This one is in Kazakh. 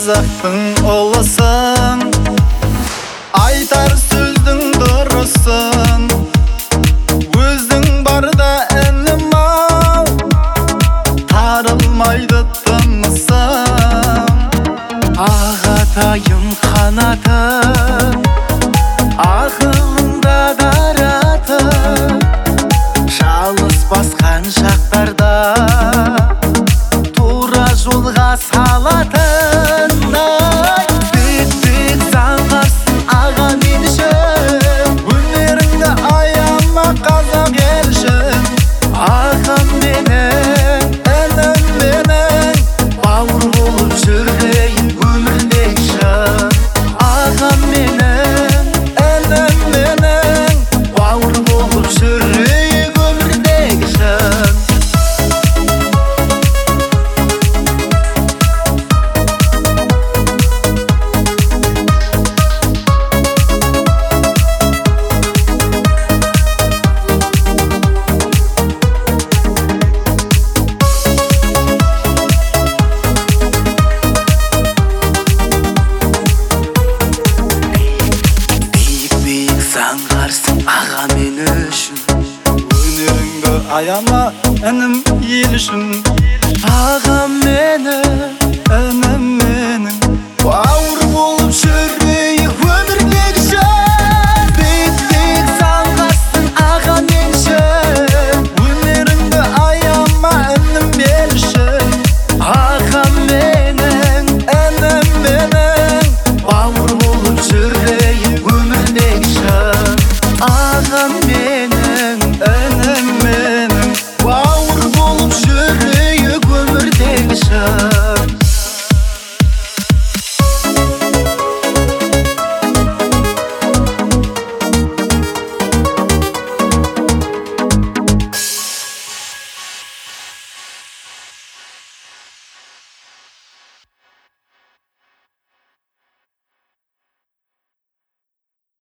қазақтың ұлысың, айтар сөздің дұрысын. Өзің барда інім-ау, тарылмайды тынысым. Ағатайым қанатым, ақылыңда даратым. Жалғыз басқан шақтарда тура жолға салатын. Бек заңғарсың аға мен үшін, Өнеріңді аяма қазақ ел үшін. ағам менің, Інім менің, бауыр болып жүрейін өмірден шын. Ағам менің, інім менің, бауыр болып жүрейік өмірден шын. Биік заңғарсың аға мен үшін, өнеріңді аяма інім ел үшін. ағам менің, Інім менің,